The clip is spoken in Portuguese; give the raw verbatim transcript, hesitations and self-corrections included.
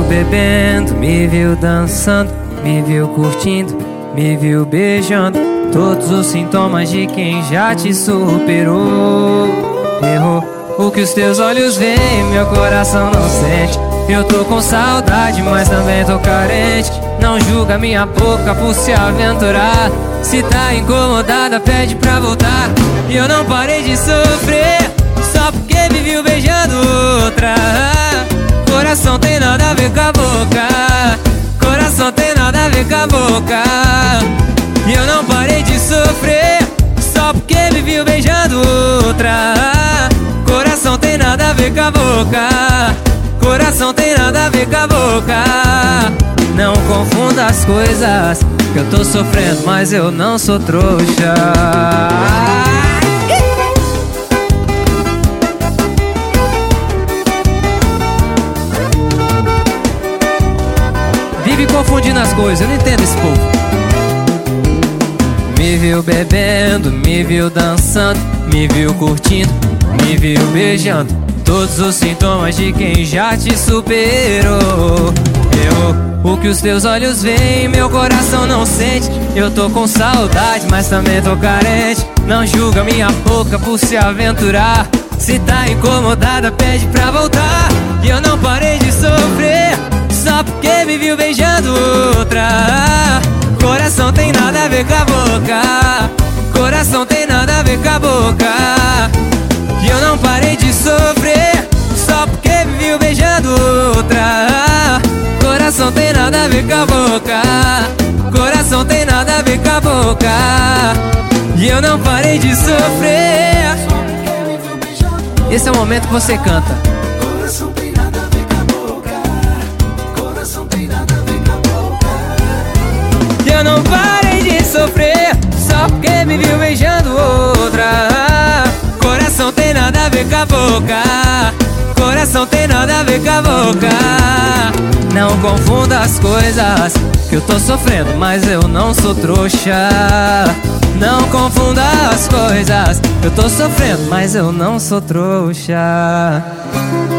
bebendo, me viu dançando, me viu curtindo, me viu beijando. Todos os sintomas de quem já te superou. Errou. O que os teus olhos veem, meu coração não sente. Eu tô com saudade, mas também tô carente. Não julga minha boca por se aventurar. Se tá incomodada, pede pra voltar. E eu não parei de sofrer só porque me viu beijando outra. Coração tem nada a ver com a boca. Coração tem nada a ver com a boca. E eu não parei de sofrer só porque me viu beijando outra. Coração tem nada a ver com a boca. Coração tem nada a ver com a boca. Não confunda as coisas, que eu tô sofrendo, mas eu não sou trouxa. Vive confundindo as coisas, eu não entendo esse povo. Me viu bebendo, me viu dançando, me viu curtindo, me viu beijando. Todos os sintomas de quem já te superou. Eu, o que os teus olhos veem, meu coração não sente. Eu tô com saudade, mas também tô carente. Não julga minha boca por se aventurar. Se tá incomodada, pede pra voltar. E eu não parei de sofrer só porque me viu beijando outra. Coração tem nada a ver com a boca. Coração tem nada a ver com a boca. E eu não parei de sofrer só porque me viu beijando outra. Coração tem nada a ver com a boca. Coração tem nada a ver com a boca. E eu não parei de sofrer. Esse é o momento que você canta. Coração tem nada a ver com a boca. Coração tem nada a ver com a boca. E eu não parei de sofrer só porque me viu beijando outra. Coração tem nada a ver com a boca. Coração tem nada a ver com a boca. Não confunda as coisas, que eu tô sofrendo, mas eu não sou trouxa. Não confunda as coisas, que eu tô sofrendo, mas eu não sou trouxa.